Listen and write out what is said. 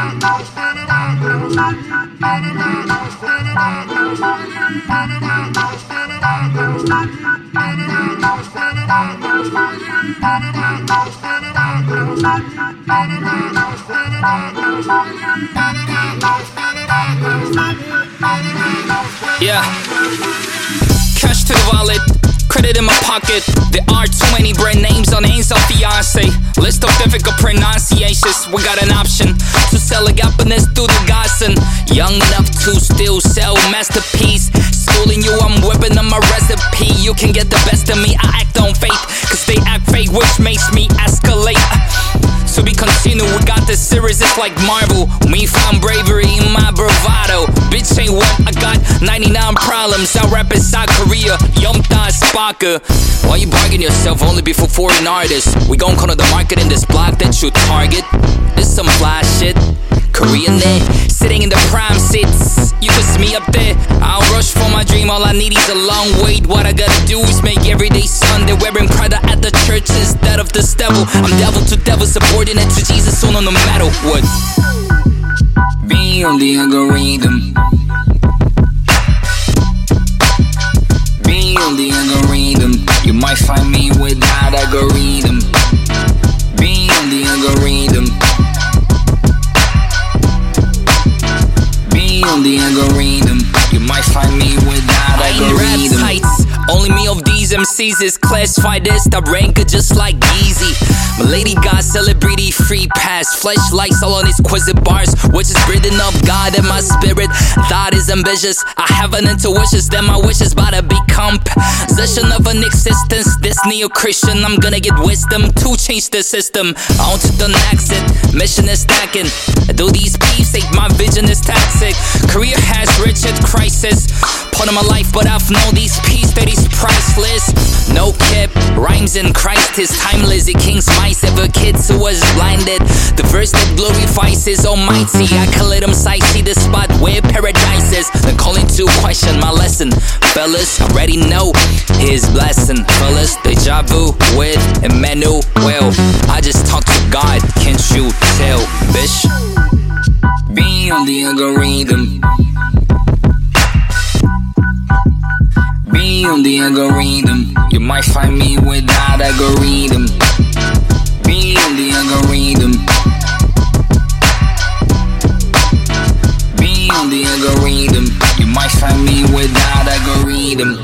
Yeah. Cash to the wallet, credit in my pocket. There are too many brand names on names of fiance. List of difficult pronunciations. We got an option to sell a happiness through the gossip. Young enough to still sell masterpiece. Schooling you, I'm whipping on my recipe. You can get the best of me, I act on faith, cause they act fake, which makes me escalate. To be continued, we got this series, it's like Marvel. Me found bravery in my bravado. Bitch ain't what I got, 99 problems. I rap in South Korea, Yom Ta Spaka. Why you bargain yourself only before foreign artists? We gon' corner the market in this block that you target. This some fly shit, Korean there, sitting in the prime seats. You can see me up there, I'll rush for my dream. All I need is a long wait. What I gotta do is make everyday Sunday. Wearing Prada at the church instead of this devil. I'm devil to devil, subordinate to Jesus, so no matter what. Be on the algorithm. Be on the algorithm. You might find me without algorithm. Be on the algorithm. Be on the algorithm. You might find me without algorithm. Rap tights. Only me of these MCs is classified as the ranker, just like Yeezy. My lady got celebrity free pass. Flashlights all on exquisite bars, which is breathing up God in my spirit. Thought is ambitious. I have an intuition that my wishes about to become possession of an existence. This neo-Christian, I'm gonna get wisdom to change the system. On to the next mission is stacking. Though these peeps think my vision is toxic. Career has reached crisis. Part of my life, but I've known these peeps that is priceless. No cap, rhymes in Christ is timeless. The king's mice ever kids who was blinded. The verse that glorifies his almighty. I can let him sight see the spot where paradise is. Then calling to question my lesson. Fellas, already know his blessing. Fellas, deja vu with Emmanuel. I just talk to God, can't you tell, bitch? Be on the algorithm. Be on the algorithm. You might find me without algorithm. Be on the algorithm. Be on the algorithm. You might find me without algorithm.